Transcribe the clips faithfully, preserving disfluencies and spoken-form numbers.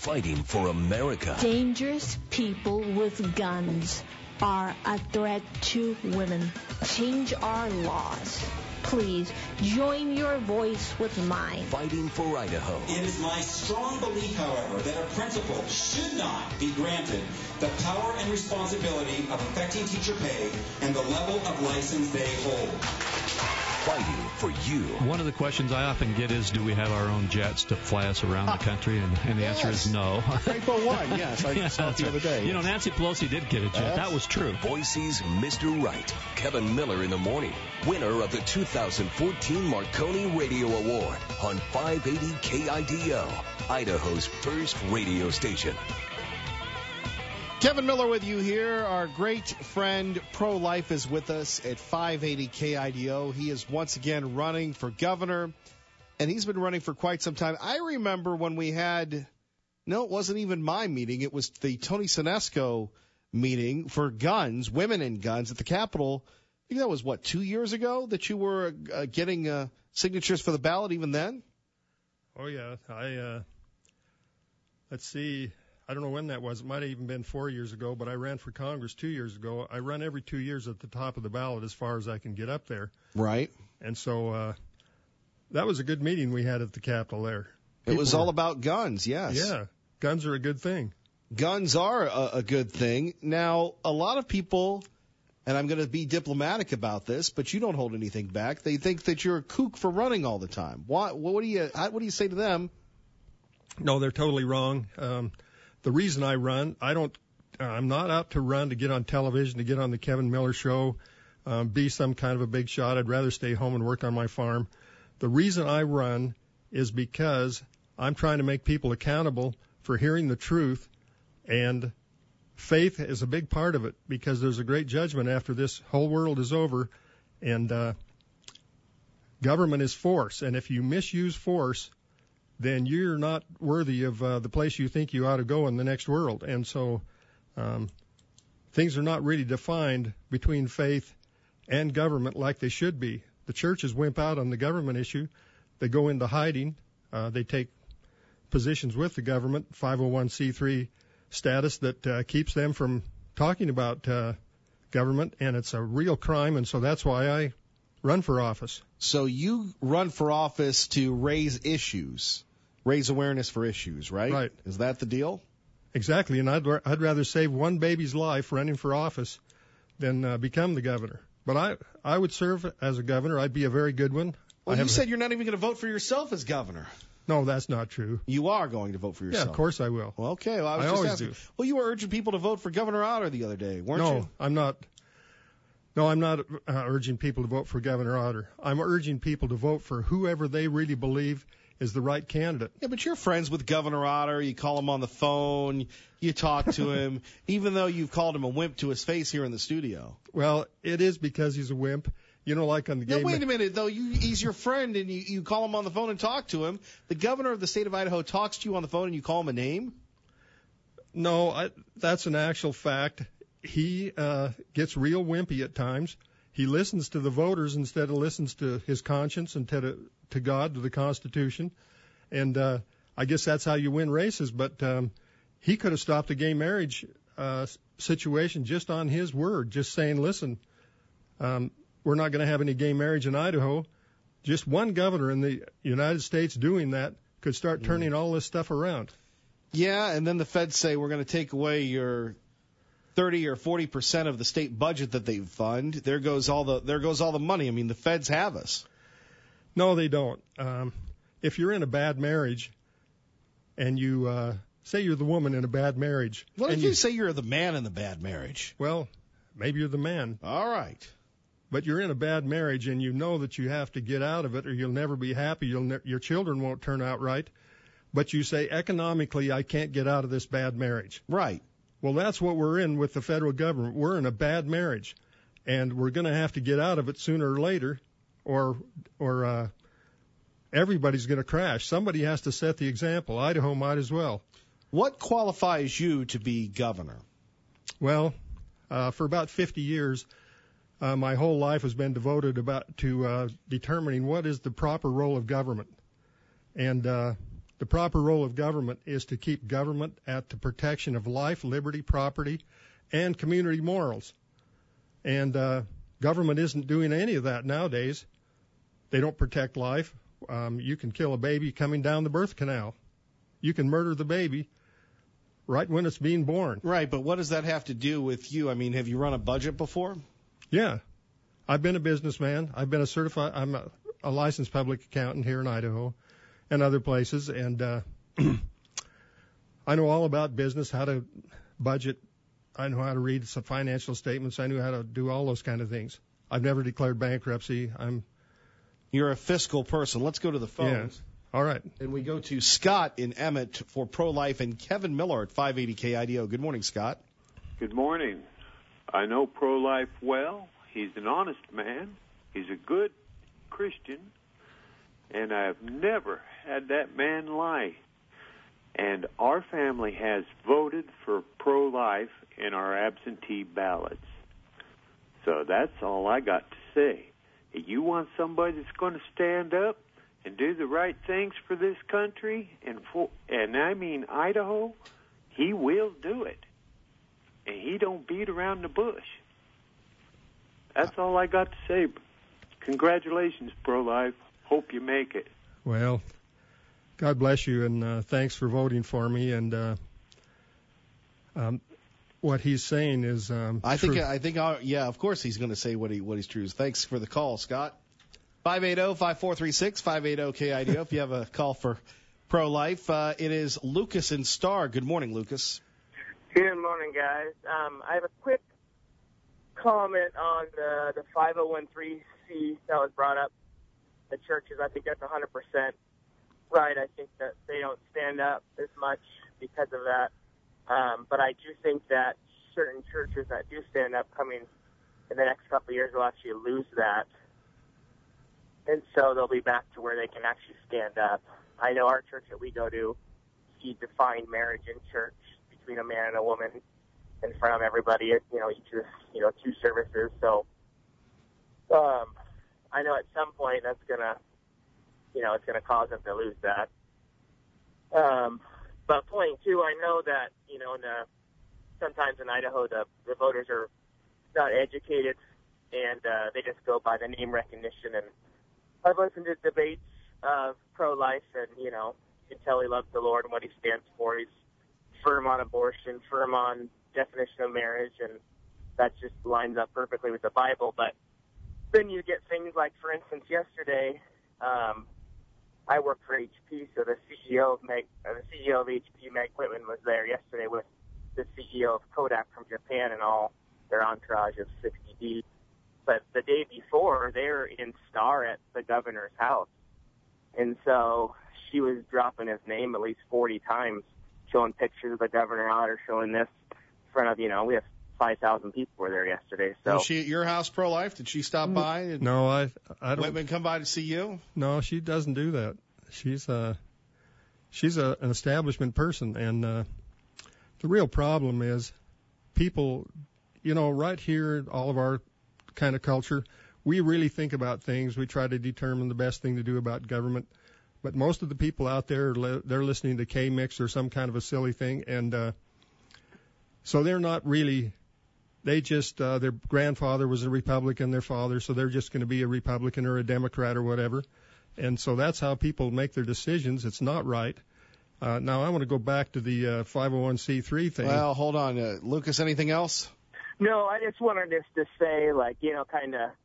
fighting for America. Dangerous people with guns are a threat to women. Change our laws. Please join your voice with mine. Fighting for Idaho. It is my strong belief, however, that a principal should not be granted the power and responsibility of affecting teacher pay and the level of license they hold. Fighting for you. One of the questions I often get is, do we have our own jets to fly us around the country? And, and the yes. answer is no. Rainbow One, yes. I saw it the other day. You know, Nancy Pelosi did get a jet. Yes. That was true. Boise's Mister Right, Kevin Miller in the morning, winner of the two thousand fourteen Marconi Radio Award on five eighty K I D O, Idaho's first radio station. Kevin Miller with you here. Our great friend Pro Life is with us at five eighty K I D O. He is once again running for governor, and he's been running for quite some time. I remember when we had, no, it wasn't even my meeting. It was the Tony Sinesco meeting for guns, women and guns at the Capitol. I think that was, what, two years ago that you were uh, getting uh, signatures for the ballot even then? Oh, yeah. I, uh, let's see. I don't know when that was. It might have even been four years ago, but I ran for Congress two years ago. I run every two years at the top of the ballot as far as I can get up there. Right. And so uh, that was a good meeting we had at the Capitol there. People it was were, all about guns, yes. Yeah, guns are a good thing. Guns are a, a good thing. Now, a lot of people, and I'm going to be diplomatic about this, but you don't hold anything back. They think that you're a kook for running all the time. Why, what do you What do you say to them? No, they're totally wrong. Um, The reason I run, I don't, uh, I'm not out to run to get on television, to get on the Kevin Miller Show, um, be some kind of a big shot. I'd rather stay home and work on my farm. The reason I run is because I'm trying to make people accountable for hearing the truth, and faith is a big part of it, because there's a great judgment after this whole world is over, and uh, government is force, and if you misuse force, then you're not worthy of uh, the place you think you ought to go in the next world. And so um, things are not really defined between faith and government like they should be. The churches wimp out on the government issue. They go into hiding. Uh, they take positions with the government, five oh one c three status that uh, keeps them from talking about uh, government, and it's a real crime, and so that's why I run for office. So you run for office to raise issues, raise awareness for issues, right? Right. Is that the deal? Exactly, and I'd, I'd rather save one baby's life running for office than uh, become the governor. But I I would serve as a governor. I'd be a very good one. Well, I you said you're not even going to vote for yourself as governor. No, that's not true. You are going to vote for yourself. Yeah, of course I will. Well, okay. Well, I was I just always asking. do. Well, you were urging people to vote for Governor Otter the other day, weren't no, you? No, I'm not. No, I'm not uh, urging people to vote for Governor Otter. I'm urging people to vote for whoever they really believe is the right candidate. Yeah, but you're friends with Governor Otter. You call him on the phone. You talk to him, even though you've called him a wimp to his face here in the studio. Well, it is because he's a wimp. You know, like on the game. No, wait a minute, though. You, he's your friend, and you, you call him on the phone and talk to him. The governor of the state of Idaho talks to you on the phone, and you call him a name? No, I, that's an actual fact. He uh, gets real wimpy at times. He listens to the voters instead of listens to his conscience and to, to God, to the Constitution. And uh, I guess that's how you win races. But um, he could have stopped a gay marriage uh, situation just on his word, just saying, listen, um, we're not going to have any gay marriage in Idaho. Just one governor in the United States doing that could start turning mm. all this stuff around. Yeah, and then the feds say we're going to take away your thirty or forty percent of the state budget that they fund. There goes all the there goes all the money. I mean, the feds have us. No, they don't. Um, if you're in a bad marriage, and you uh, say you're the woman in a bad marriage, what if and you, you say you're the man in the bad marriage? Well, maybe you're the man. All right. But you're in a bad marriage, and you know that you have to get out of it, or you'll never be happy. You'll ne- your children won't turn out right. But you say, economically, I can't get out of this bad marriage. Right. Well, that's what we're in with the federal government. We're in a bad marriage, and we're going to have to get out of it sooner or later, or or uh, everybody's going to crash. Somebody has to set the example. Idaho might as well. What qualifies you to be governor? Well, uh, for about fifty years, uh, my whole life has been devoted about to uh, determining what is the proper role of government. And uh, The proper role of government is to keep government at the protection of life, liberty, property, and community morals. And uh, government isn't doing any of that nowadays. They don't protect life. Um, you can kill a baby coming down the birth canal. You can murder the baby right when it's being born. Right, but what does that have to do with you? I mean, have you run a budget before? Yeah. I've been a businessman. I've been a certified, I'm a, a licensed public accountant here in Idaho and other places, and uh, I know all about business, how to budget. I know how to read some financial statements. I know how to do all those kind of things. I've never declared bankruptcy. I'm. You're a fiscal person. Let's go to the phones. Yeah. All right. And we go to Scott in Emmett for pro-life and Kevin Miller at five eighty K I D O. Good morning, Scott. Good morning. I know pro-life well. He's an honest man. He's a good Christian. And I've never had that man lie. And our family has voted for pro-life in our absentee ballots. So that's all I got to say. If you want somebody that's going to stand up and do the right things for this country, and for, and I mean Idaho, he will do it. And he don't beat around the bush. That's all I got to say. Congratulations, pro-life. Hope you make it. Well, God bless you, and uh, thanks for voting for me. And uh, um, what he's saying is, um, I think, true. I think, I'll, yeah, of course he's going to say what he what he's true. Thanks for the call, Scott. five eight zero, five four three six, five eight zero K I D O. If you have a call for pro-life, uh, it is Lucas in Star. Good morning, Lucas. Good morning, guys. Um, I have a quick comment on the, the five oh one c that was brought up. The churches, I think that's one hundred percent right. I think that they don't stand up as much because of that. Um, but I do think that certain churches that do stand up coming in the next couple of years will actually lose that. And so they'll be back to where they can actually stand up. I know our church that we go to, he defined marriage in church between a man and a woman in front of everybody at, you know, each of, you know, two services. So um, I know at some point that's going to, you know, it's going to cause them to lose that. Um, but point two, I know that, you know, in the, sometimes in Idaho the, the voters are not educated and uh, they just go by the name recognition. And I've listened to debates of pro-life, and, you know, you can tell he loves the Lord and what he stands for. He's firm on abortion, firm on definition of marriage, and that just lines up perfectly with the Bible. But then you get things like, for instance, yesterday, um, I work for H P, so the C E O of Meg, uh, the C E O of H P, Meg Whitman, was there yesterday with the C E O of Kodak from Japan and all their entourage of sixty D. But the day before, they were in Star at the governor's house. And so she was dropping his name at least forty times, showing pictures of the governor out or showing this in front of, you know, we have five thousand people were there yesterday. So was she at your house, pro-life? Did she stop by? And No, I I don't. Whitman come by to see you? No, she doesn't do that. She's uh she's a, an establishment person, and uh, the real problem is people, you know, right here, all of our kind of culture, we really think about things. We try to determine the best thing to do about government. But most of the people out there, they're listening to K-Mix or some kind of a silly thing, and uh, so they're not really. They just uh, their grandfather was a Republican, their father, so they're just going to be a Republican or a Democrat or whatever. And so that's how people make their decisions. It's not right. Uh, now I want to go back to the uh, five oh one c three thing. Well, hold on, uh, Lucas. Anything else? No, I just wanted just to say, like, you know, kind of,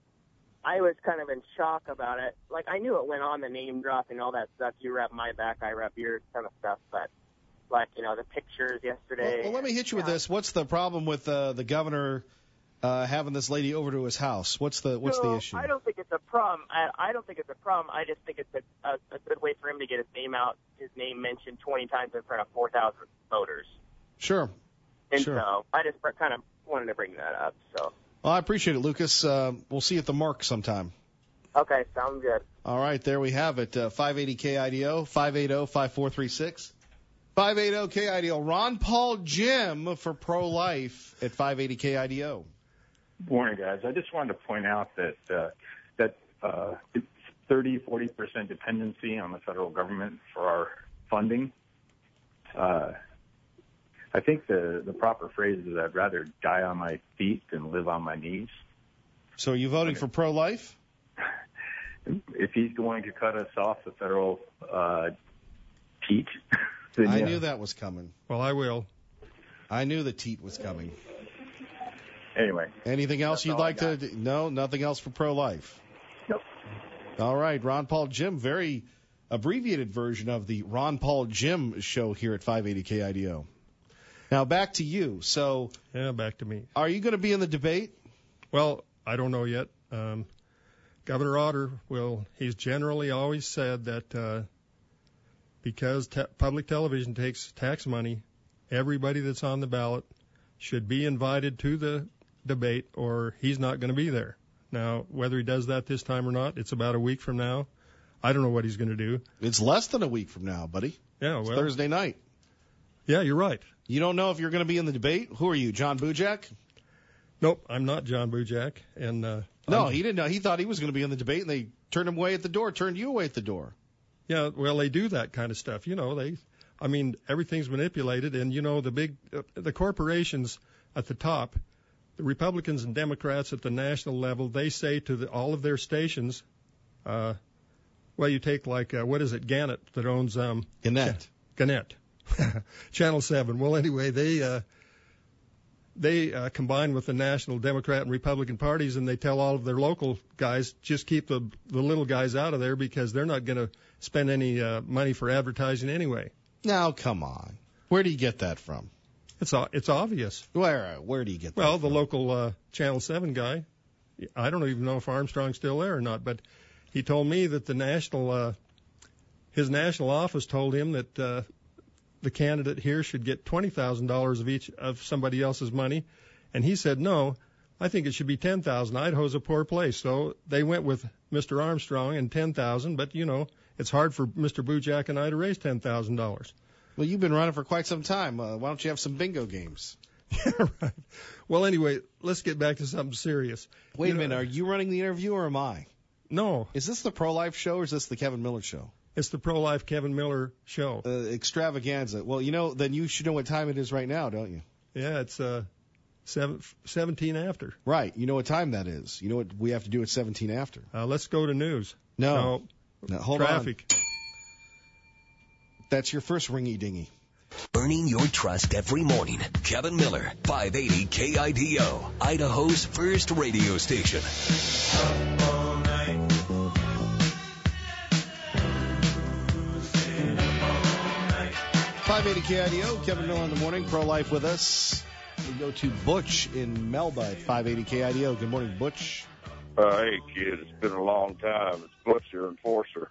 I was kind of in shock about it. Like, I knew it went on, the name dropping, all that stuff. You rep my back, I rep yours, kind of stuff. But, like, you know, the pictures yesterday. Well, well let me hit you with this. What's the problem with uh, the governor uh, having this lady over to his house? What's the what's no, the issue? I don't think it's a problem. I, I don't think it's a problem. I just think it's a, a, a good way for him to get his name out, his name mentioned twenty times in front of four thousand voters. Sure. And sure. so I just kind of wanted to bring that up. So. Well, I appreciate it, Lucas. Uh, we'll see you at the Mark sometime. Okay, sounds good. All right, there we have it. Uh, five eighty K I D O, five eight zero, five four three six. five eighty K I D O. Ron Paul Jim for pro-life at five eighty K I D O. Morning, guys. I just wanted to point out that uh, that uh, it's thirty, forty percent dependency on the federal government for our funding. Uh, I think the, the proper phrase is I'd rather die on my feet than live on my knees. So are you voting for pro-life? If he's going to cut us off the federal uh, teat, then I yeah. knew that was coming. Well, I will. I knew the teat was coming. Anyway. Anything else That's you'd all like I to? No, nothing else for pro-life. Nope. All right, Ron Paul Jim, very abbreviated version of the Ron Paul Jim show here at five eighty K I D O. Now back to you. So, yeah, back to me. Are you going to be in the debate? Well, I don't know yet. Um, Governor Otter will. He's generally always said that uh, because te- public television takes tax money, everybody that's on the ballot should be invited to the debate, or he's not going to be there. Now, whether he does that this time or not, it's about a week from now. I don't know what he's going to do. It's less than a week from now, buddy. Yeah, it's well, Thursday night. Yeah, you're right. You don't know if you're going to be in the debate? Who are you, John Bujak? Nope, I'm not John Bujak. And uh, no, I'm, he didn't know. He thought he was going to be in the debate, and they turned him away at the door, turned you away at the door. Yeah, well, they do that kind of stuff. You know, they, I mean, everything's manipulated, and you know, the big, uh, the corporations at the top, the Republicans and Democrats at the national level, they say to the, all of their stations, uh, well, you take like, uh, what is it, Gannett that owns, um, Gannett. Gannett. Channel seven. Well, anyway, they, uh, they, uh, combine with the national Democrat and Republican parties, and they tell all of their local guys, just keep the, the little guys out of there because they're not going to spend any, uh, money for advertising anyway. Now, come on. Where do you get that from? It's, it's obvious. Where, where do you get that Well, from? the local, uh, Channel seven guy, I don't even know if Armstrong's still there or not, but he told me that the national, uh, his national office told him that, uh, the candidate here should get twenty thousand dollars of each of somebody else's money. And he said, no, I think it should be ten thousand dollars. Idaho's a poor place. So they went with Mister Armstrong and ten thousand dollars, but, you know, it's hard for Mister Bujak and I to raise ten thousand dollars. Well, you've been running for quite some time. Uh, why don't you have some bingo games? Yeah, right. Well, anyway, let's get back to something serious. Wait you a know, minute. Are you running the interview or am I? No. Is this the pro-life show or is this the Kevin Miller show? It's the pro-life Kevin Miller show. Uh, extravaganza. Well, you know, then you should know what time it is right now, don't you? Yeah, it's uh, seven, seventeen after. Right. You know what time that is. You know what we have to do at seventeen after. Uh, let's go to news. No. no hold Traffic. on. That's your first ringy-dingy. Earning your trust every morning. Kevin Miller, five eighty K I D O, Idaho's first radio station. five eighty K I D O, Kevin Miller in the morning, pro-life with us. We go to Butch in Melba at five eighty K I D O. Good morning, Butch. Uh, hey, kid, it's been a long time. It's Butch, your enforcer.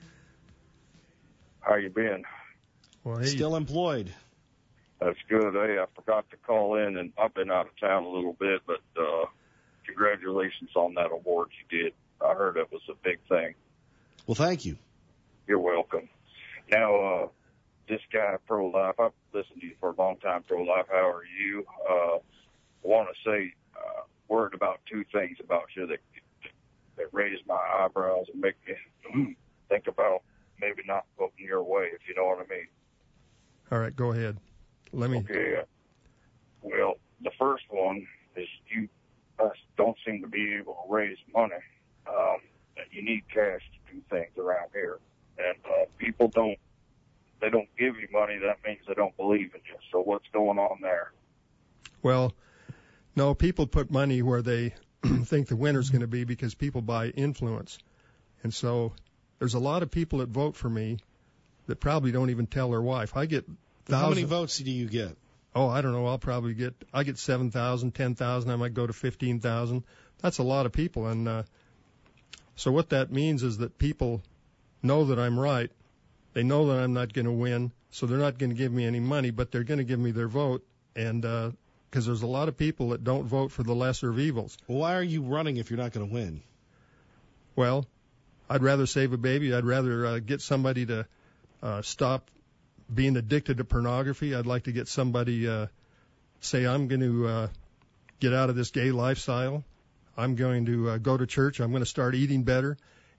How you been? Well, hey. Still employed. That's good. Hey, I forgot to call in, and I've been out of town a little bit, but uh, congratulations on that award you did. I heard it was a big thing. Well, thank you. You're welcome. Now, uh, this guy, Pro-Life, I've listened to you for a long time, Pro-Life. How are you? Uh, I want to say uh, word about two things about you that, that raise my eyebrows and make me think about maybe not voting your way, if you know what I mean. All right, go ahead. Let me. Okay. Uh, well, the first one is you uh, don't seem to be able to raise money. Um, you need cash to do things around here, and uh, people don't. They don't give you money. That means they don't believe in you. So what's going on there? Well, no, people put money where they think the winner's going to be because people buy influence, and so there's a lot of people that vote for me that probably don't even tell their wife. I get thousands. How many votes do you get? Oh, I don't know. I'll probably get, I get seven thousand, ten thousand. I might go to fifteen thousand. That's a lot of people. And, uh, so what that means is that people know that I'm right. They know that I'm not going to win. So they're not going to give me any money, but they're going to give me their vote. And, uh, cause there's a lot of people that don't vote for the lesser of evils. Well, why are you running if you're not going to win? Well, I'd rather save a baby. I'd rather uh, get somebody to uh, stop being addicted to pornography. I'd like to get somebody uh, say, I'm going to uh, get out of this gay lifestyle. I'm going to uh, go to church. I'm going to start eating better.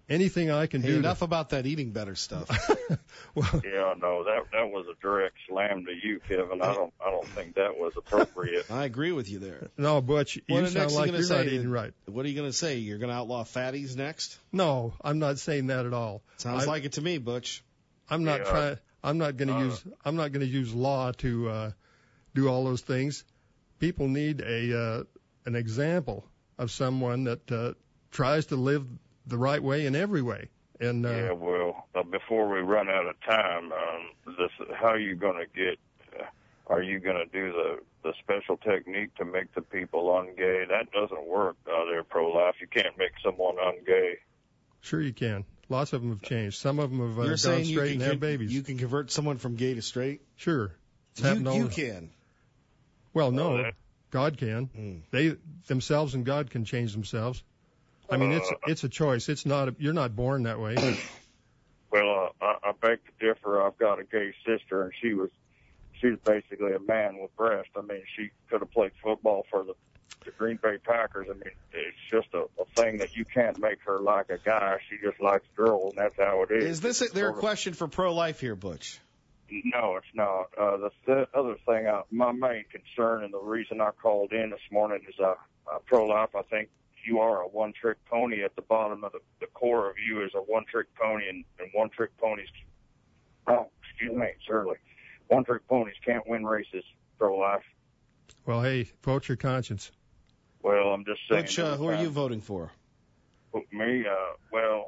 anything I can hey, do. Enough to, about that eating better stuff. well, Yeah, no, that that was a direct slam to you, Kevin. I don't I don't think that was appropriate. I agree with you there. No, Butch, you What sound like you you're say? not eating right. What are you going to say? You're going to outlaw fatties next? No, I'm not saying that at all. Sounds I, like it to me, Butch. I'm not Yeah. trying. I'm not going to Uh, use. I'm not going to use law to uh, do all those things. People need a uh, an example of someone that uh, tries to live the right way in every way. And uh, Yeah, well, uh, before we run out of time, um, this how are you going to get? Uh, are you going to do the the special technique to make the people ungay? That doesn't work out there, pro-life. You can't make someone ungay. sure you can. Lots of them have changed. Some of them have uh, You're gone saying you straight can, and have con- babies. you can convert someone from gay to straight? Sure, it's You, happened all you the- can. Well, no, Oh, that- God can. Hmm. They themselves and God can change themselves. I mean, it's Uh, it's a choice. It's not. A, you're not born that way. Well, uh, I, I beg to differ. I've got a gay sister, and she was she's basically a man with breasts. I mean, she could have played football for the, the Green Bay Packers. I mean, it's just a, a thing that you can't make her like a guy. She just likes girls, and that's how it is. Is this a, there a Sort of- question for pro-life here, Butch? No, it's not. Uh, the th- other thing, I, my main concern and the reason I called in this morning is uh, uh, pro-life. I think you are a one-trick pony. At the bottom of the, the core of you is a one-trick pony, and, and one-trick ponies, oh, excuse me, Shirley, one-trick ponies can't win races, pro-life. Well, hey, vote your conscience. Well, I'm just saying. Butch, uh, who are you voting for? Me, uh, well,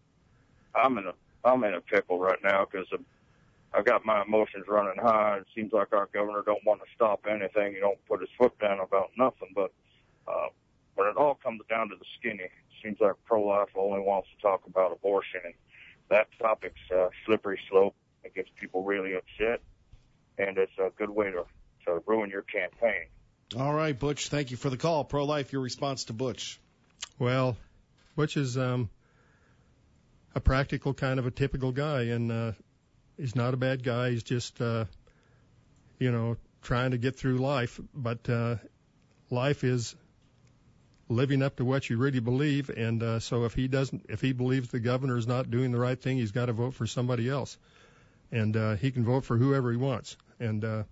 I'm in a I'm in a pickle right now because I've got my emotions running high. It seems like our governor don't want to stop anything. He don't put his foot down about nothing. But uh, when it all comes down to the skinny, it seems like pro-life only wants to talk about abortion, and that topic's a slippery slope. It gets people really upset, and it's a good way to to ruin your campaign. All right, Butch, thank you for the call. Pro-life, your response to Butch. Well, Butch is um, a practical kind of a typical guy, and uh, he's not a bad guy. He's just, uh, you know, trying to get through life. But uh, life is living up to what you really believe, and uh, so if he doesn't, if he believes the governor is not doing the right thing, he's got to vote for somebody else, and uh, he can vote for whoever he wants. And uh,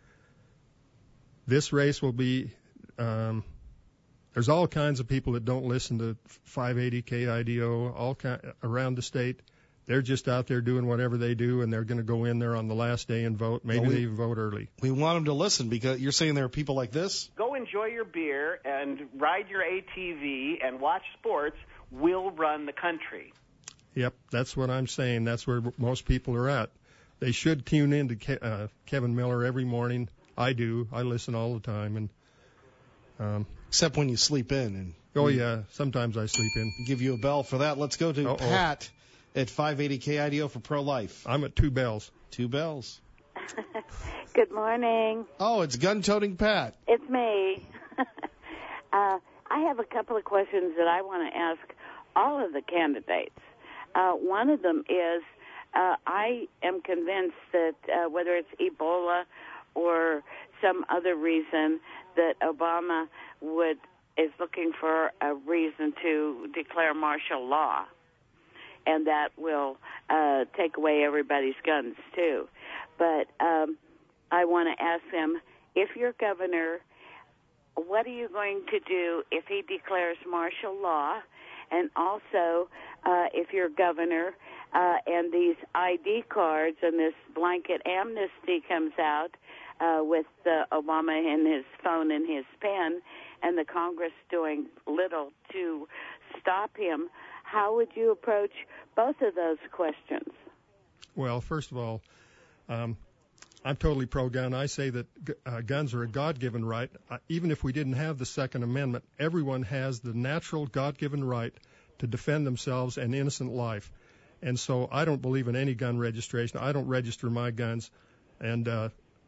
this race will be. Um, There's all kinds of people that don't listen to five eighty K I D O all kind, around the state. They're just out there doing whatever they do, and they're going to go in there on the last day and vote. Maybe Well, we- they even vote early. We want them to listen because you're saying there are people like this? Go enjoy your beer and ride your A T V and watch sports. We'll run the country. Yep, that's what I'm saying. That's where most people are at. They should tune in to Ke- uh, Kevin Miller every morning. I do. I listen all the time, and um, Except when you sleep in. And oh we yeah, sometimes I sleep in. give you a bell for that. Let's go to Uh-oh. Pat at five eighty K I D O for pro-life. I'm at two bells. Two bells. Good morning. Oh, it's gun-toting Pat. It's me. uh, I have a couple of questions that I want to ask all of the candidates. Uh, one of them is uh, I am convinced that uh, whether it's Ebola or some other reason that Obama would is looking for a reason to declare martial law, and that will uh, take away everybody's guns too. But um, I want to ask them, if you're governor, what are you going to do if he declares martial law? And also, uh, if you're governor uh, and these I D cards and this blanket amnesty comes out uh, with uh, Obama and his phone and his pen, and the Congress doing little to stop him, how would you approach both of those questions? Well, first of all, um, I'm totally pro-gun. I say that uh, guns are a God-given right. Uh, even if we didn't have the Second Amendment, everyone has the natural God-given right to defend themselves and innocent life. And so I don't believe in any gun registration. I don't register my guns. And uh,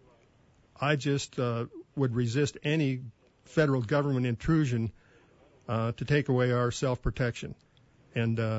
I just uh, would resist any federal government intrusion uh, to take away our self-protection. And uh,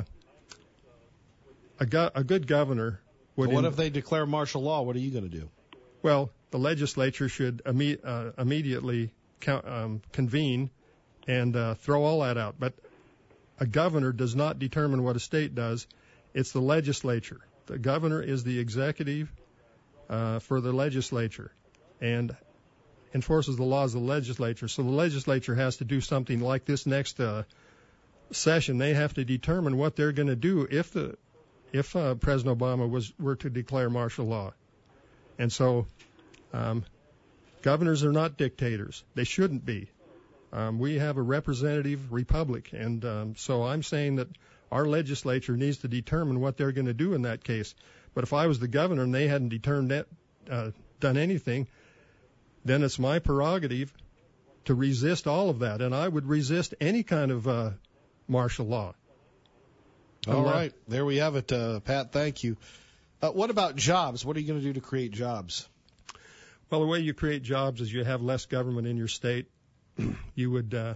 a, go- a good governor would... But what in- if they declare martial law? What are you going to do? Well, the legislature should imme- uh, immediately count, um, convene and uh, throw all that out. But a governor does not determine what a state does. It's the legislature. The governor is the executive uh, for the legislature and enforces the laws of the legislature. So the legislature has to do something like this next uh, session. They have to determine what they're going to do if the if uh, President Obama was were to declare martial law. And so um, governors are not dictators. They shouldn't be. Um, we have a representative republic, and um, so I'm saying that our legislature needs to determine what they're going to do in that case. But if I was the governor and they hadn't determined that, uh, done anything, then it's my prerogative to resist all of that, and I would resist any kind of uh, martial law. All right, there we have it, uh, Pat. Thank you. Uh, what about jobs? What are you going to do to create jobs? Well, the way you create jobs is you have less government in your state. You would uh,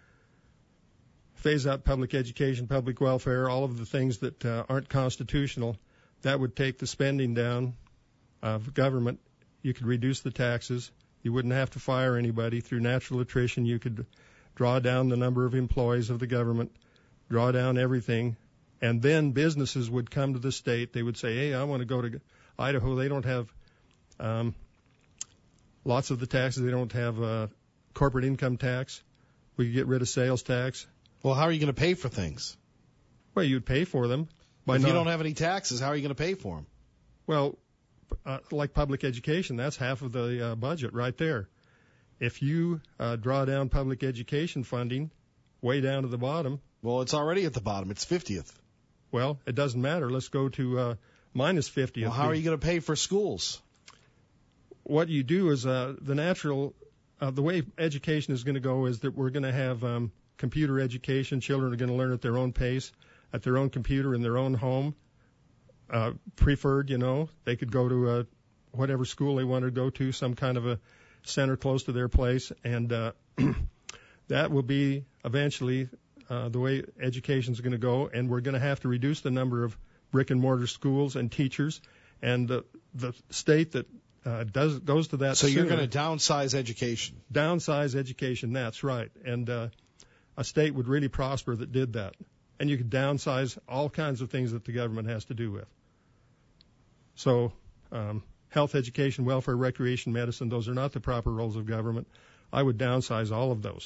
phase out public education, public welfare, all of the things that uh, aren't constitutional. That would take the spending down of government. You could reduce the taxes. You wouldn't have to fire anybody. Through natural attrition, you could draw down the number of employees of the government, draw down everything, and then businesses would come to the state. They would say, hey, I want to go to Idaho. They don't have um, lots of the taxes. They don't have uh, corporate income tax. We could get rid of sales tax. Well, how are you going to pay for things? Well, you'd pay for them. By if not, you don't have any taxes, how are you going to pay for them? Well, uh, like public education, that's half of the uh, budget right there. If you uh, draw down public education funding way down to the bottom. Well, it's already at the bottom. It's fiftieth. Well, it doesn't matter. Let's go to uh, minus fiftieth. Well, how are you going to pay for schools? What you do is uh, the natural, uh, the way education is going to go is that we're going to have um, computer education. Children are going to learn at their own pace, at their own computer in their own home. Uh, preferred, you know, they could go to uh, whatever school they want to go to, some kind of a center close to their place, and uh, that will be eventually uh, the way education is going to go, and we're going to have to reduce the number of brick and mortar schools and teachers, and uh, the state that uh, does goes to that. So sooner, you're going to downsize education. Downsize education, that's right, and uh, a state would really prosper that did that. And you could downsize all kinds of things that the government has to do with. So um, health, education, welfare, recreation, medicine, those are not the proper roles of government. I would downsize all of those.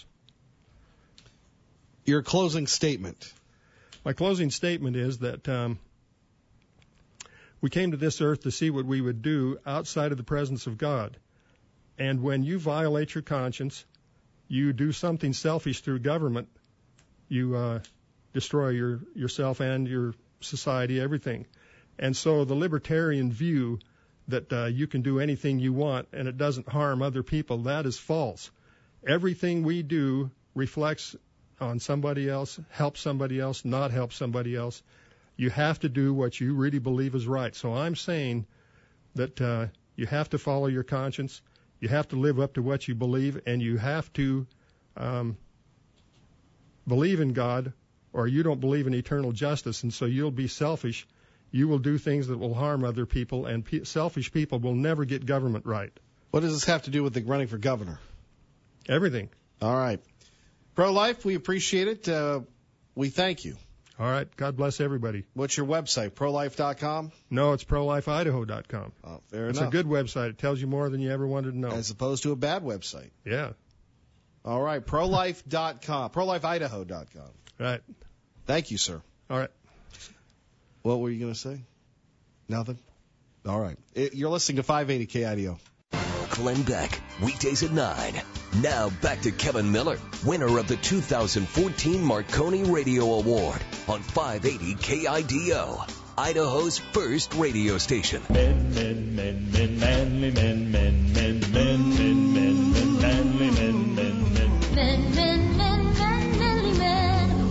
Your closing statement. My closing statement is that um, we came to this earth to see what we would do outside of the presence of God. And when you violate your conscience, you do something selfish through government, you uh, destroy your yourself and your society, everything. And so the libertarian view that uh, you can do anything you want and it doesn't harm other people, that is false. Everything we do reflects on somebody else, helps somebody else, not help somebody else. You have to do what you really believe is right. So I'm saying that uh, you have to follow your conscience, you have to live up to what you believe, and you have to um, believe in God, or you don't believe in eternal justice, and so you'll be selfish. You will do things that will harm other people, and pe- selfish people will never get government right. What does this have to do with the running for governor? Everything. All right. Pro-Life, we appreciate it. Uh, we thank you. All right. God bless everybody. What's your website, pro life dot com? No, it's pro life idaho dot com. Oh, fair it's enough. It's a good website. It tells you more than you ever wanted to know. As opposed to a bad website. Yeah. All right. pro life dot com. pro life idaho dot com. Right. Thank you, sir. All right. What were you going to say? Nothing? All right. It, you're listening to five eighty K I D O. Glenn Beck, weekdays at nine. Now back to Kevin Miller, winner of the two thousand fourteen Marconi Radio Award on five eighty K I D O, Idaho's first radio station. Men, men, men, men, manly men, men, men, men, men, men, men, manly men, men, men, men, men, men, men, manly men.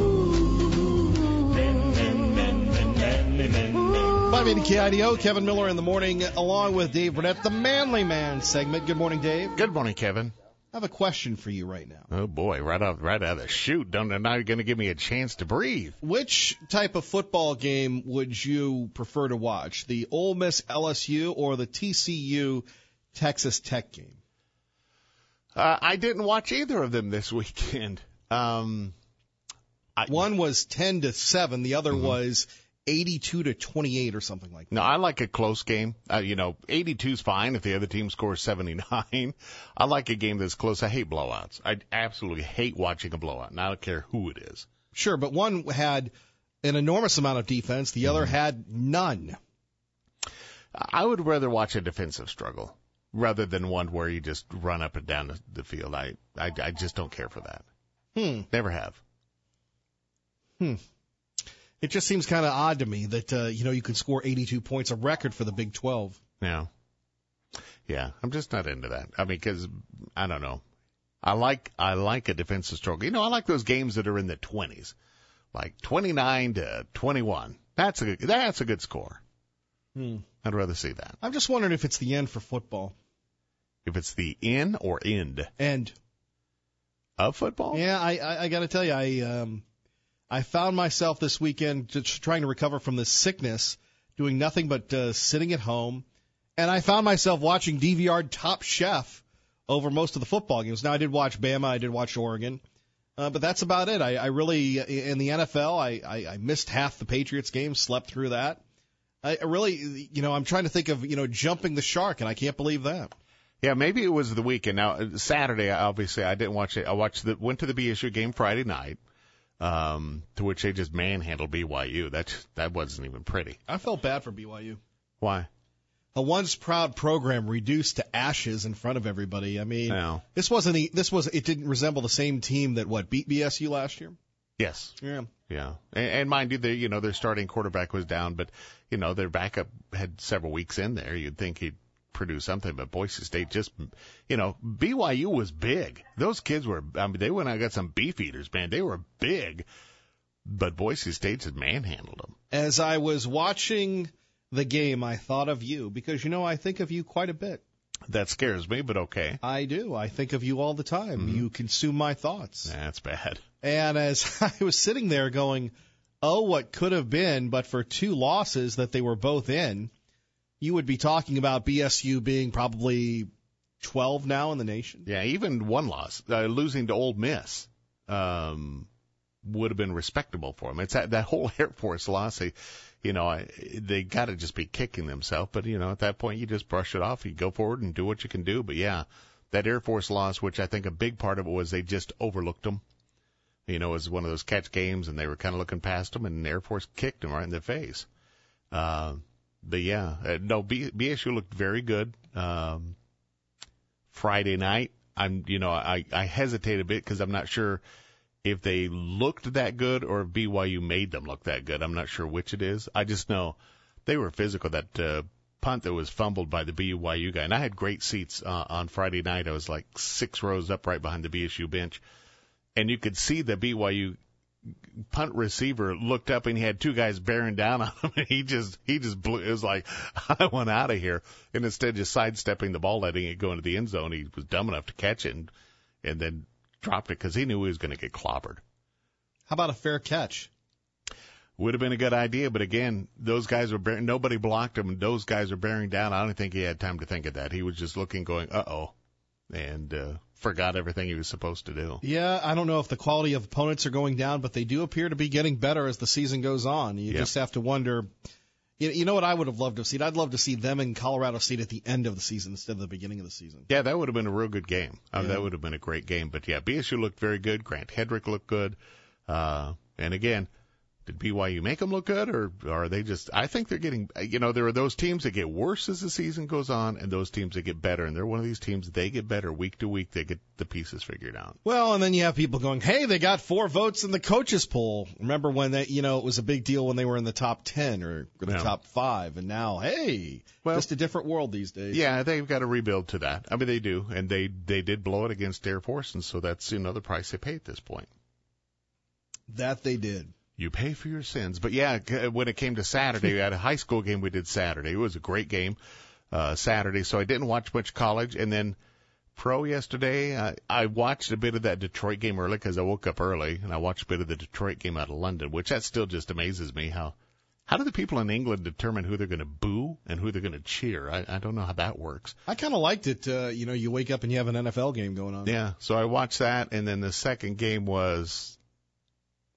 Men, men, men, men, manly men. five eighty K I D O, Kevin Miller in the morning, along with Dave Burnett, the Manly Man segment. Good morning, Dave. Good morning, Kevin. I have a question for you right now. Oh, boy, right out, right out of the chute. Don't, now you're going to give me a chance to breathe. Which type of football game would you prefer to watch, the Ole Miss L S U or the T C U Texas Tech game? Uh, I didn't watch either of them this weekend. Um, I, One was ten to seven. The other mm-hmm. was eighty-two to twenty-eight or something like that. No, I like a close game. Uh, you know, eighty-two is fine if the other team scores seventy-nine. I like a game that's close. I hate blowouts. I absolutely hate watching a blowout, and I don't care who it is. Sure, but one had an enormous amount of defense. The other mm-hmm. had none. I would rather watch a defensive struggle rather than one where you just run up and down the, the field. I, I, I just don't care for that. Hmm. Never have. Hmm. It just seems kind of odd to me that, uh, you know, you could score eighty-two points, a record for the Big twelve. Yeah. Yeah, I'm just not into that. I mean, because, I don't know. I like I like a defensive struggle. You know, I like those games that are in the twenties, like twenty-nine to twenty-one. That's a good, that's a good score. Hmm. I'd rather see that. I'm just wondering if it's the end for football. If it's the in or end? End. Of football? Yeah, I I, I got to tell you, I um I found myself this weekend just trying to recover from this sickness, doing nothing but uh, sitting at home, and I found myself watching D V R Top Chef over most of the football games. Now, I did watch Bama, I did watch Oregon, uh, but that's about it. I, I really, in the N F L, I, I, I missed half the Patriots games, slept through that. I really, you know, I'm trying to think of, you know, jumping the shark, and I can't believe that. Yeah, maybe it was the weekend. Now, Saturday, obviously, I didn't watch it. I watched the, went to the B S U game Friday night, um, to which they just manhandled B Y U. That, that wasn't even pretty. I felt bad for B Y U. Why? A once proud program reduced to ashes in front of everybody. I mean, no. this wasn't the, this was, it didn't resemble the same team that, what, beat B S U last year? Yes. Yeah. Yeah. And, and mind you, they, you know, their starting quarterback was down, but, you know, their backup had several weeks in there. You'd think he'd produce something, but Boise State just, you know, B Y U was big. Those kids were, I mean, they went out and got some beef eaters, man. They were big, but Boise State just manhandled them. As I was watching the game, I thought of you because, you know, I think of you quite a bit. That scares me, but okay. I do. I think of you all the time. Mm-hmm. You consume my thoughts. That's bad. And as I was sitting there going, oh, what could have been, but for two losses that they were both in, you would be talking about B S U being probably twelve now in the nation. Yeah, even one loss, uh, losing to Ole Miss, um, would have been respectable for them. It's that, that whole Air Force loss. They, you know, I, they got to just be kicking themselves. But, you know, at that point, you just brush it off. You go forward and do what you can do. But, yeah, that Air Force loss, which I think a big part of it was they just overlooked them. You know, it was one of those catch games, and they were kind of looking past them, and Air Force kicked them right in the face. Uh, but, yeah, uh, no, B, BSU looked very good. Um, Friday night, I'm, you know, I, I hesitate a bit because I'm not sure if they looked that good or if B Y U made them look that good. I'm not sure which it is. I just know they were physical. That uh, punt that was fumbled by the B Y U guy. And I had great seats uh, on Friday night. I was like six rows up right behind the B S U bench. And you could see the B Y U punt receiver looked up and he had two guys bearing down on him. And he just, he just blew. It was like, I want out of here. And instead of just sidestepping the ball, letting it go into the end zone, he was dumb enough to catch it and, and then dropped it because he knew he was going to get clobbered. How about a fair catch? Would have been a good idea, but again, those guys were bearing, nobody blocked him, and those guys were bearing down. I don't think he had time to think of that. He was just looking, going, uh-oh, and uh, forgot everything he was supposed to do. Yeah, I don't know if the quality of opponents are going down, but they do appear to be getting better as the season goes on. You yep. just have to wonder. You, you know what I would have loved to see? I'd love to see them in Colorado State at the end of the season instead of the beginning of the season. Yeah, that would have been a real good game. I mean, yeah. That would have been a great game. But, yeah, B S U looked very good. Grant Hedrick looked good. Uh, and, again, did B Y U make them look good, or, or are they just – I think they're getting – you know, there are those teams that get worse as the season goes on and those teams that get better. And they're one of these teams, they get better week to week. They get the pieces figured out. Well, and then you have people going, hey, they got four votes in the coaches poll. Remember when they, you know, it was a big deal when they were in the top ten or the yeah. top five. And now, hey, well, just a different world these days. Yeah, they've got to rebuild to that. I mean, they do. And they, they did blow it against Air Force, and so that's, you know, the price they pay at this point. That they did. You pay for your sins. But, yeah, when it came to Saturday, we had a high school game we did Saturday. It was a great game uh, Saturday, so I didn't watch much college. And then pro yesterday, I, I watched a bit of that Detroit game early because I woke up early, and I watched a bit of the Detroit game out of London, which that still just amazes me. How how do the people in England determine who they're going to boo and who they're going to cheer? I, I don't know how that works. I kind of liked it. Uh, you know, you wake up and you have an N F L game going on. Yeah, so I watched that, and then the second game was –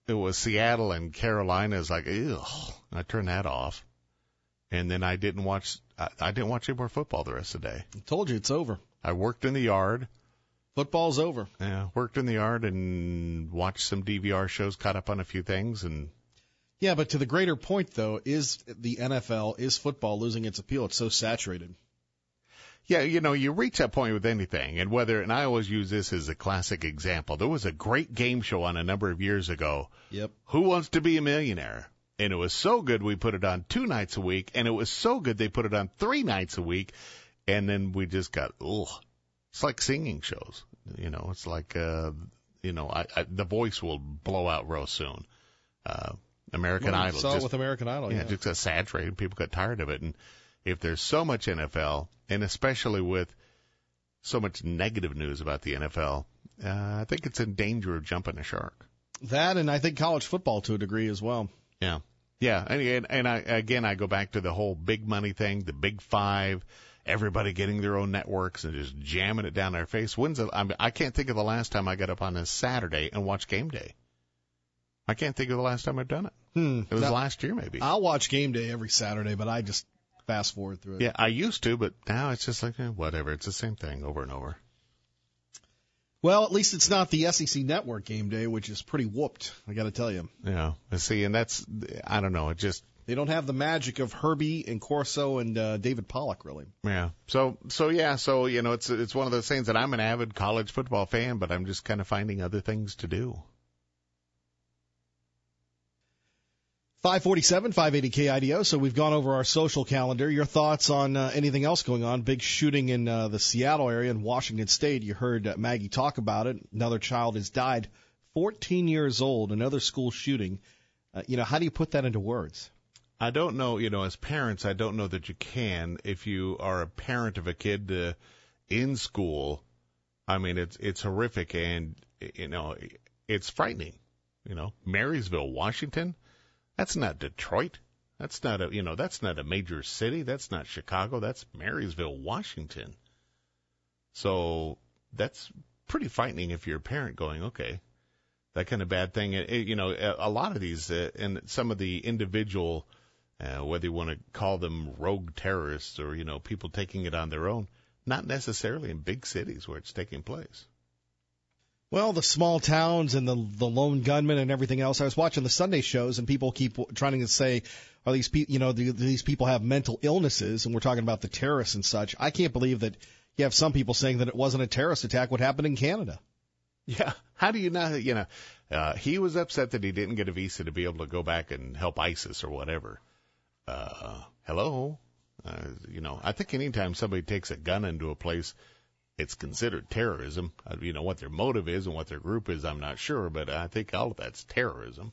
it was Seattle and Carolina. It's like, ew. I turned that off. And then I didn't watch, I, I didn't watch any more football the rest of the day. I told you it's over. I worked in the yard. Football's over. Yeah, worked in the yard and watched some D V R shows, caught up on a few things, and yeah, but to the greater point, though, is the N F L, is football losing its appeal? It's so saturated. Yeah, you know, you reach that point with anything, and whether, and I always use this as a classic example. There was a great game show on a number of years ago. Yep. Who Wants to Be a Millionaire? And it was so good we put it on two nights a week, and it was so good they put it on three nights a week, and then we just got, ugh. It's like singing shows. You know, it's like, uh, you know, I, I, the voice will blow out real soon. Uh, American well, Idol. Saw just, it with American Idol, yeah. yeah. Just got saturated. People got tired of it. And if there's so much N F L, and especially with so much negative news about the N F L, uh, I think it's in danger of jumping the shark. That, and I think college football to a degree as well. Yeah. Yeah. And, and, and I, again, I go back to the whole big money thing, the big five. Everybody getting their own networks and just jamming it down their face. When's the, I mean, I can't think of the last time I got up on a Saturday and watched Game Day. I can't think of the last time I've done it. Hmm. It was now, last year, maybe. I'll watch Game Day every Saturday, but I just fast forward through it. Yeah, I used to, but now it's just like, eh, whatever. It's the same thing over and over. Well, at least it's not the S E C Network Game Day, which is pretty whooped, I got to tell you. Yeah, see, and that's, I don't know, it just... They don't have the magic of Herbie and Corso and uh, David Pollock, really. Yeah. So, so yeah, so, you know, it's it's one of those things that I'm an avid college football fan, but I'm just kind of finding other things to do. five forty-seven, five eighty K I D O. So we've gone over our social calendar. Your thoughts on uh, anything else going on? Big shooting in uh, the Seattle area in Washington State. You heard uh, Maggie talk about it. Another child has died, fourteen years old, another school shooting. Uh, you know, how do you put that into words? I don't know, you know, as parents, I don't know that you can. If you are a parent of a kid uh, in school, I mean, it's it's horrific and, you know, it's frightening. You know, Marysville, Washington, that's not Detroit. That's not a, you know, that's not a major city. That's not Chicago. That's Marysville, Washington. So that's pretty frightening if you're a parent going, okay, that kind of bad thing. It, it, you know, a, a lot of these uh, and some of the individual Uh, whether you want to call them rogue terrorists or, you know, people taking it on their own, not necessarily in big cities where it's taking place. Well, the small towns and the the lone gunmen and everything else. I was watching the Sunday shows, and people keep trying to say, "Are these people? You know, do these people have mental illnesses?" And we're talking about the terrorists and such. I can't believe that you have some people saying that it wasn't a terrorist attack. What happened in Canada? Yeah. How do you not? You know, uh, he was upset that he didn't get a visa to be able to go back and help ISIS or whatever. Uh, hello, uh, you know, I think anytime somebody takes a gun into a place, it's considered terrorism. Uh, you know, what their motive is and what their group is, I'm not sure, but I think all of that's terrorism.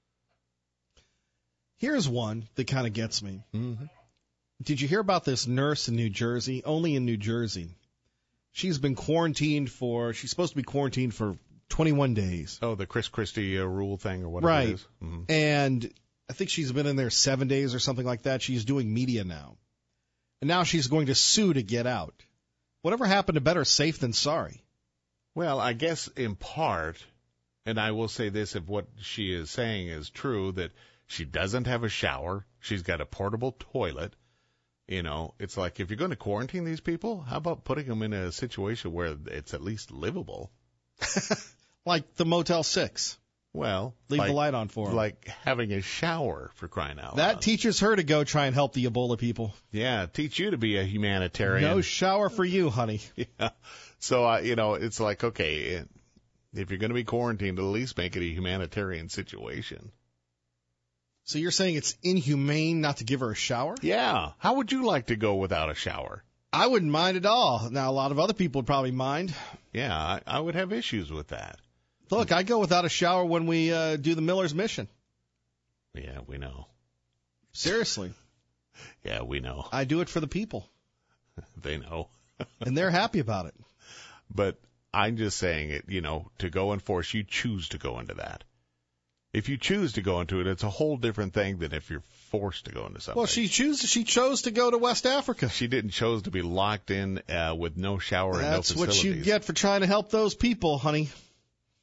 Here's one that kind of gets me. Mm-hmm. Did you hear about this nurse in New Jersey? Only in New Jersey. She's been quarantined for, she's supposed to be quarantined for twenty-one days. Oh, the Chris Christie uh, rule thing or whatever right. it is. Mm-hmm. And I think she's been in there seven days or something like that. She's doing media now. And now she's going to sue to get out. Whatever happened to better safe than sorry? Well, I guess in part, and I will say this, if what she is saying is true, that she doesn't have a shower. She's got a portable toilet. You know, it's like, if you're going to quarantine these people, how about putting them in a situation where it's at least livable? Like the Motel six. Well, leave like, the light on for them. Like having a shower, for crying out loud. That teaches her to go try and help the Ebola people. Yeah, teach you to be a humanitarian. No shower for you, honey. Yeah. So, uh, you know, it's like, okay, if you're going to be quarantined, at least make it a humanitarian situation. So you're saying it's inhumane not to give her a shower? Yeah. How would you like to go without a shower? I wouldn't mind at all. Now, a lot of other people would probably mind. Yeah, I, I would have issues with that. Look, I go without a shower when we uh, do the Miller's Mission. Yeah, we know. Seriously. Yeah, we know. I do it for the people. They know. And they're happy about it. But I'm just saying it, you know, to go and force, you choose to go into that. If you choose to go into it, it's a whole different thing than if you're forced to go into something. Well, she choose, she chose to go to West Africa. She didn't chose to be locked in uh, with no shower and no That's facilities. what you get for trying to help those people, honey.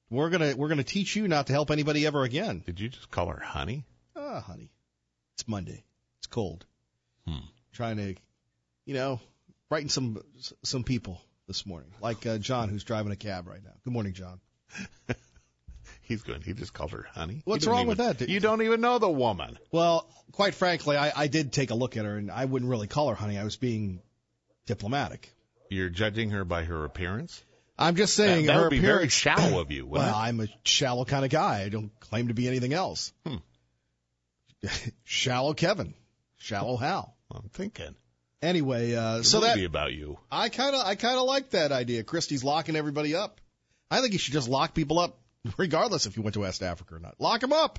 We're gonna we're gonna teach you not to help anybody ever again. Did you just call her honey? Ah, honey. It's Monday. It's cold. Hmm. Trying to, you know, brighten some some people this morning, like uh, John, who's driving a cab right now. Good morning, John. He's good. He just called her honey. What's wrong even, with that? You don't even know the woman. Well, quite frankly, I, I did take a look at her, and I wouldn't really call her honey. I was being diplomatic. You're judging her by her appearance? I'm just saying that, that her would be appearance. very shallow of you. Well, it? I'm a shallow kind of guy. I don't claim to be anything else. Hmm. Shallow Kevin. Shallow Hal. I'm thinking. Anyway, uh, It's so a that movie about you. I kind of I kind of like that idea. Christie's locking everybody up. I think you should just lock people up, regardless if you went to West Africa or not. Lock them up.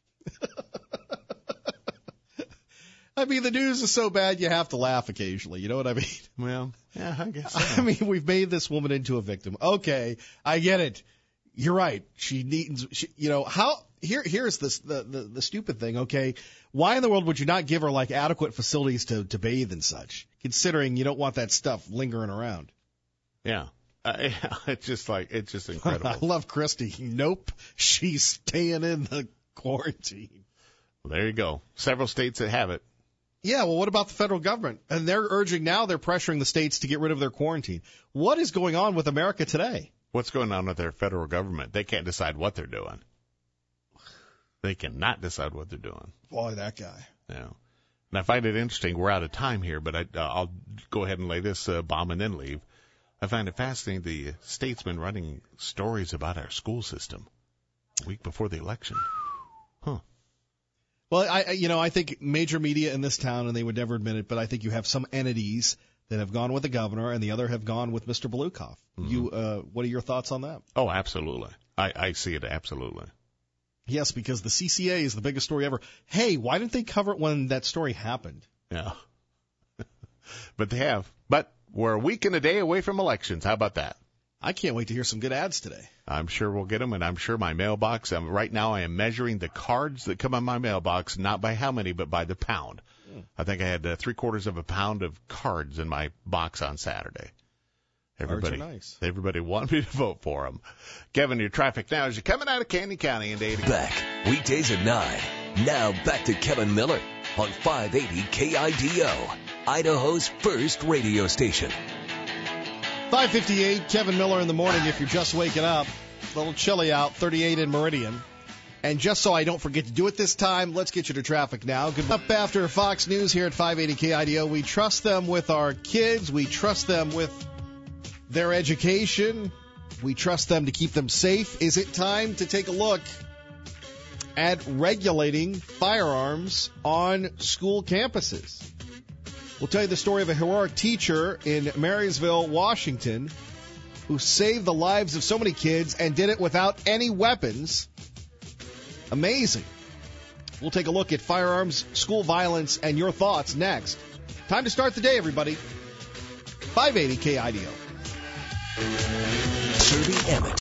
I mean, the news is so bad you have to laugh occasionally. You know what I mean? Well, yeah, I guess so. I mean, we've made this woman into a victim. Okay, I get it. You're right. She needs, she, you know, how, here, here's this, the, the, the stupid thing, okay? Why in the world would you not give her, like, adequate facilities to, to bathe and such, considering you don't want that stuff lingering around? Yeah. Uh, it's just like, it's just incredible. I love Christy. Nope. She's staying in the quarantine. Well, there you go. Several states that have it. Yeah, well, what about the federal government? And they're urging now, they're pressuring the states to get rid of their quarantine. What is going on with America today? What's going on with their federal government? They can't decide what they're doing. They cannot decide what they're doing. Boy, that guy. Yeah. And I find it interesting. We're out of time here, but I, uh, I'll go ahead and lay this uh, bomb and then leave. I find it fascinating the state's been running stories about our school system a week before the election. Huh. Well, I, you know, I think major media in this town, and they would never admit it, but I think you have some entities that have gone with the governor, and the other have gone with Mister Belukoff. Mm-hmm. You, uh, what are your thoughts on that? Oh, absolutely. I, I see it absolutely. Yes, because the C C A is the biggest story ever. Hey, why didn't they cover it when that story happened? Yeah. But they have. But we're a week and a day away from elections. How about that? I can't wait to hear some good ads today. I'm sure we'll get them, and I'm sure my mailbox, um, right now I am measuring the cards that come on my mailbox, not by how many, but by the pound. Mm. I think I had uh, three quarters of a pound of cards in my box on Saturday. Everybody, cards are nice. Everybody wanted me to vote for them. Kevin, your traffic now as you're coming out of Canyon County in Dade. Back, weekdays at nine. Now back to Kevin Miller on five eighty K I D O, Idaho's first radio station. five fifty-eight, Kevin Miller in the morning if you're just waking up. A little chilly out, thirty-eight in Meridian. And just so I don't forget to do it this time, let's get you to traffic now. Good up after Fox News here at five eighty K I D O. We trust them with our kids. We trust them with their education. We trust them to keep them safe. Is it time to take a look at regulating firearms on school campuses? We'll tell you the story of a heroic teacher in Marysville, Washington, who saved the lives of so many kids and did it without any weapons. Amazing. We'll take a look at firearms, school violence, and your thoughts next. Time to start the day, everybody. five eighty K I D O. Serving Emmett.